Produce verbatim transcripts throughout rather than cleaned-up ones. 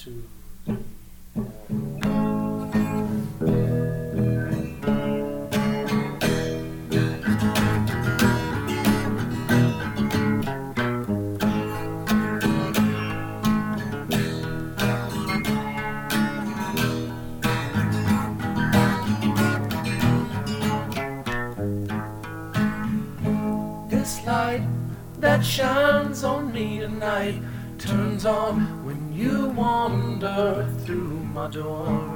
two. This light that shines on me tonight turns on when you wander through my door.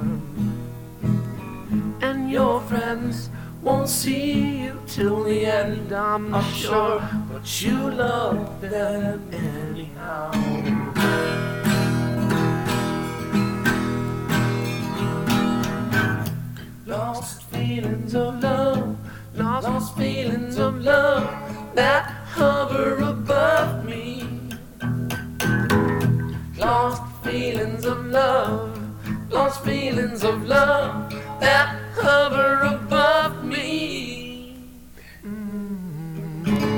And your friends won't see you till the end, I'm not sure, but you love them anyhow. Lost feelings of love, lost feelings of love that hover above me. Lost feelings of love, lost feelings of love that hover above me. Mm.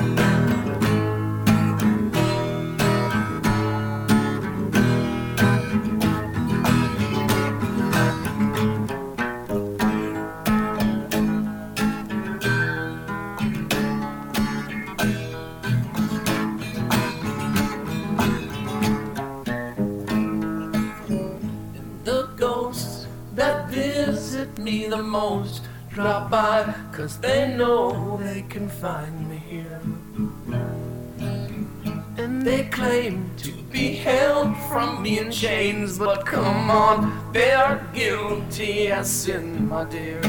That visit me the most drop by, cause they know they can find me here. And they claim to be held from me in chains, but come on, they are guilty as sin, my dear.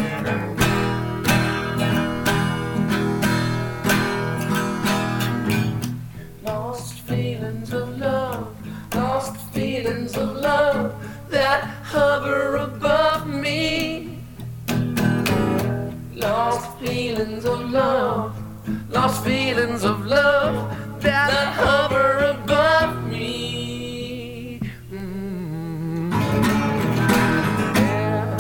Lost feelings of love, lost feelings of love that hover above me. Lost feelings of love, lost feelings of love that, that hover above me. Mm. Yeah.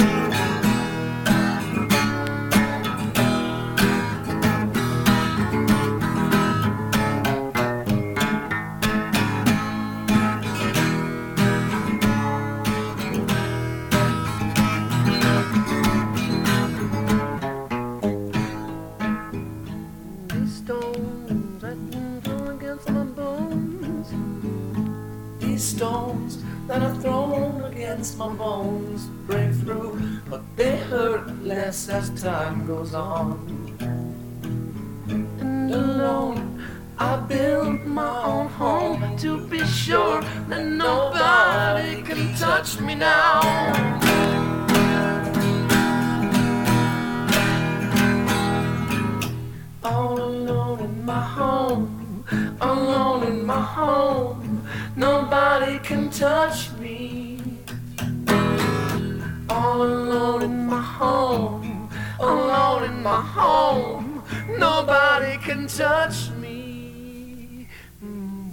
Stones that are thrown against my bones break through, but they hurt less as time goes on. And alone I build my own home to be sure that nobody can touch me now. All alone in my home, alone in my home, nobody can touch me. All alone in my home, alone in my home, nobody can touch me. Mm.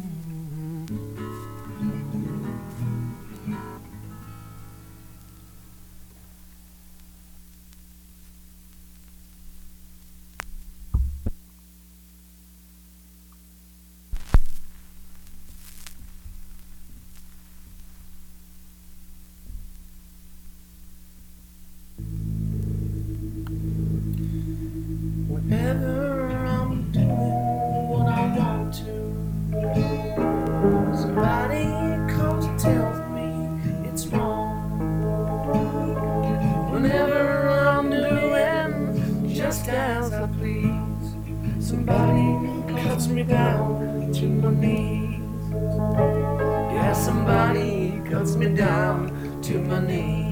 Whenever I'm doing what I want to, somebody comes and tells me it's wrong. Whenever I'm doing just as I please, somebody cuts me down to my knees. Yeah, somebody cuts me down to my knees.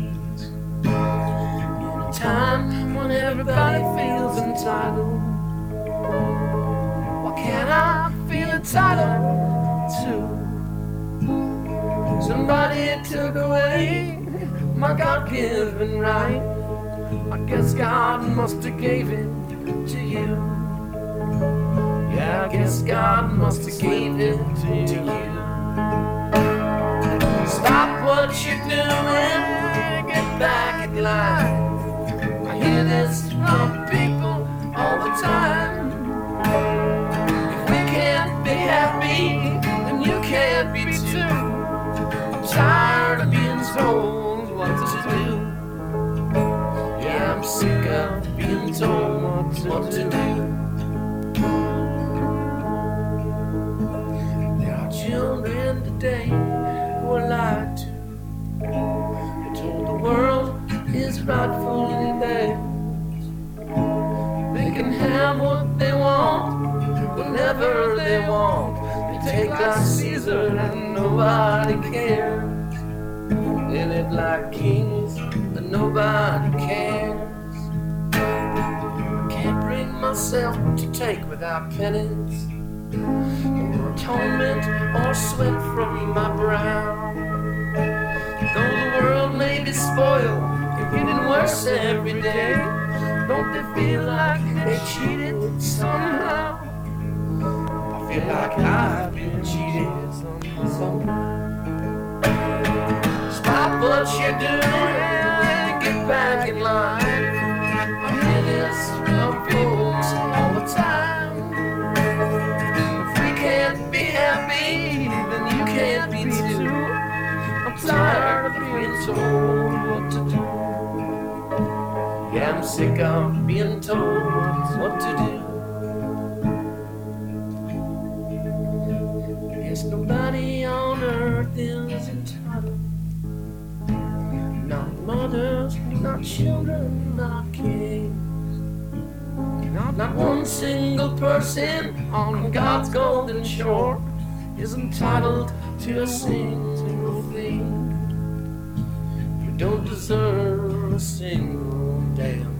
Time when everybody feels entitled, why can't I feel entitled too? Somebody took away my God-given right. I guess God must have gave it to you. Yeah, I guess God must have gave it to you. Stop what you're doing, get back in line. I hear this from people all the time. If we can't be happy, then you can't be too. I'm tired told what to do. There are children today who are lied to. They're told the world is rightfully theirs. They can have what they want whenever they want. They take like Caesar and nobody cares. They live like kings and nobody cares. I can't bring myself to take without penance, or atonement, or sweat from my brow. Though the world may be spoiled, you're getting worse every day. Don't they feel like they cheated somehow? I feel like I've been cheated somehow. Stop what you're doing and get back in line. I hear this from folks all the time. If we can't be happy, then you can't be too. I'm tired of being told what to do. Yeah, I'm sick of being told what to do. Yes, nobody on earth is entitled. Not mothers, not children, not kings. Not, not one single person on God's golden shore is entitled to a single thing. You don't deserve a single damn